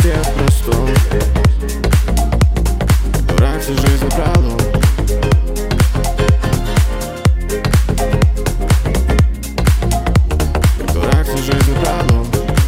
счастье в простом. Дурак всю жизнь напролом. Дурак всю жизнь напролом.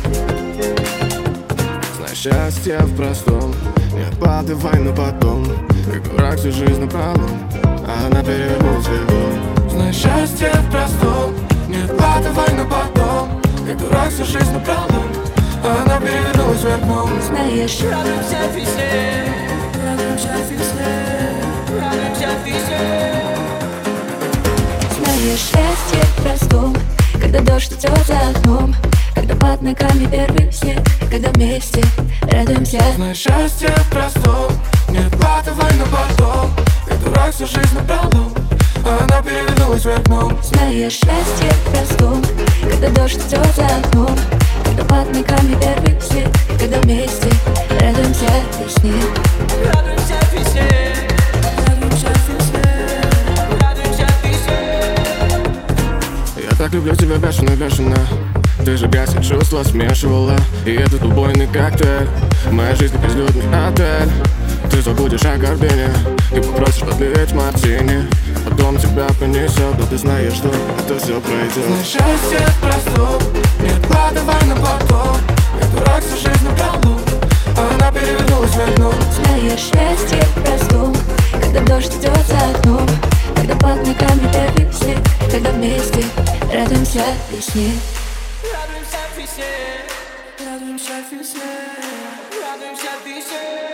Знай счастье в простом. Не откладывай на потом. Как дурак всю жизнь напролом, а она перевернулась вверх дном. Знай счастье в простом. Не откладывай на потом. Как дурак всю жизнь напролом, а она перевернулась вверх дном. Знаешь, радуемся весне, радуемся весне, радуемся весне. знаешь, счастье в простом. Когда дождь идет за окном, когда под ногами первый снег, когда вместе радуемся. Знай счастье в простом. Не откладывай на потом. Как дурак всю жизнь напролом, а она перевернулась вверх дном. Знаешь, счастье в простом. Когда дождь идет за окном, когда под ногами первый снег, когда вместе радуемся весне. Радуемся весне, радуемся весне, радуемся весне. Я так люблю тебя бешено. Ты же гасит чувства, смешивала. И этот убойный коктейль в моей жизни безлюдный отель. Ты забудешь о гордыне и попросишь подлить мартини. Потом тебя понесет, но ты знаешь, что это все пройдет. Знай счастье в простом. Не откладывай на потом. Как дурак всю жизнь напролом, а она перевернулась вверх дном. Знаешь, счастье в простом. Когда дождь идет за окном, когда под ногами первый снег, когда вместе радуемся весне. Радуемся весне, радуемся весне, радуемся весне.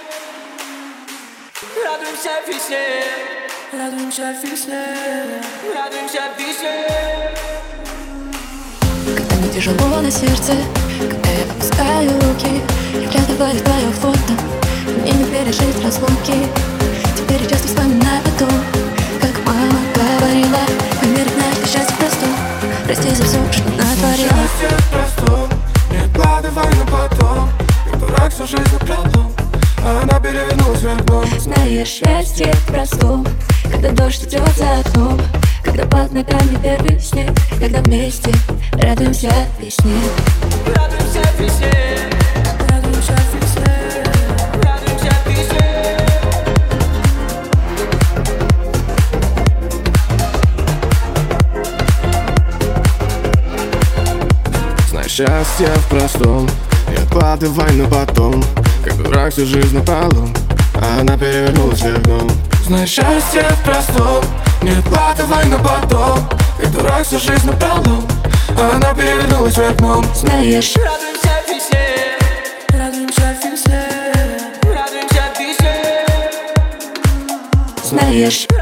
Радуемся весне, радуемся весне, радуемся весне. Когда мне тяжело на сердце, когда я опускаю руки, я вглядываюсь в твое фото, мне не пережить разлуки. Теперь я часто вспоминаю о том, как мама говорила: поверь, знаешь, счастье просто. Прости за все, что натворила. Счастье в простом. Не откладывай на потом. Как дурак всю жизнь напролом, а она перевернулась вверх дном. Знаешь, счастье в простом. Когда дождь идет за окном, когда под ногами первый снег, когда вместе радуемся весне. Радуемся весне, радуемся весне, радуемся весне. Знай счастье в простом. Не откладывай на потом. Как дурак всю жизнь напролом, а она перевернулась вверх дном. Знай счастье в простом. Не откладывай на потом. Как дурак всю жизнь напролом, а она перевернулась вверх дном. Знаешь, Радуемся весне, радуемся весне, радуемся весне. знаешь.